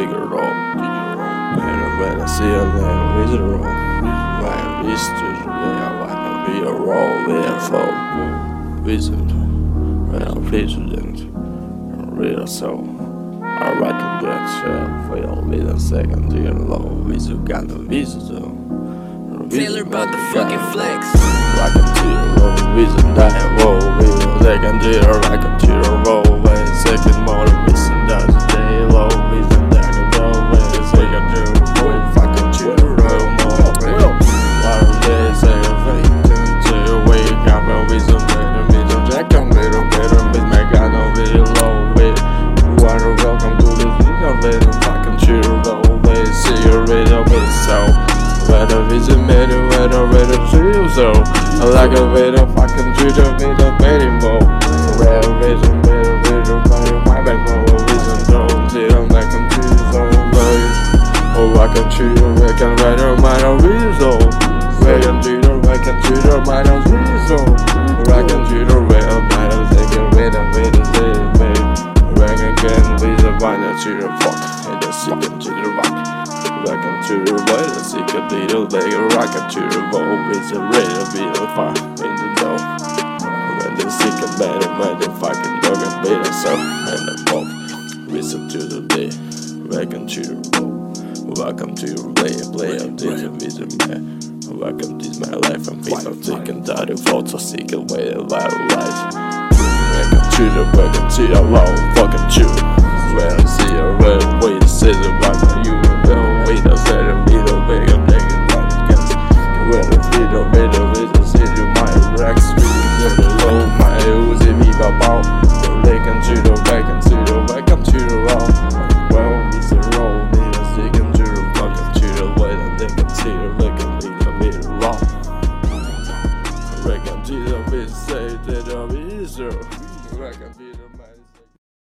it all. And when I see a man with a roll, my wrist to the way I wanna be a roll, we are full. Visit, when I'm president, real soul. I reckon that for your little second, dear low, with you got the visitor. Taylor about the fucking flex. Rockin' to the roll, visit that whoa, with a second, dear, rockin' to the roll, when second motor, visit that day low, visit that roll, when second, dear, roll, fucking to the roll, more, while they say a fake, to wake up, and visit that, Jack, I'm little better, with my gun, no video low, with water, welcome to the video, fucking to the roll, when see your radio, with so. Whether it's a matter, whether it's so I like a way to fucking treat a bit of betting ball. Whether it's a matter, my back roll, reason don't see I'm like I'm too so low. Oh, I can treat her, I can write her mind on reason. I can treat her, I can treat her mind on reason. I can treat her, well, mind on second, wait a minute, I can leave the wine and treat her fuck, and the second to the rock. Welcome to the world, a secret little leg, rockin' to the bowl with a red bit of fire in the door. When the secret man, when the fucking dog and beat us up, and the pop, listen to the day. Welcome to the bowl, welcome to the play of this vision man. Welcome to my life, and people taking that photo, secret way of our life. Welcome to the low, fucking true.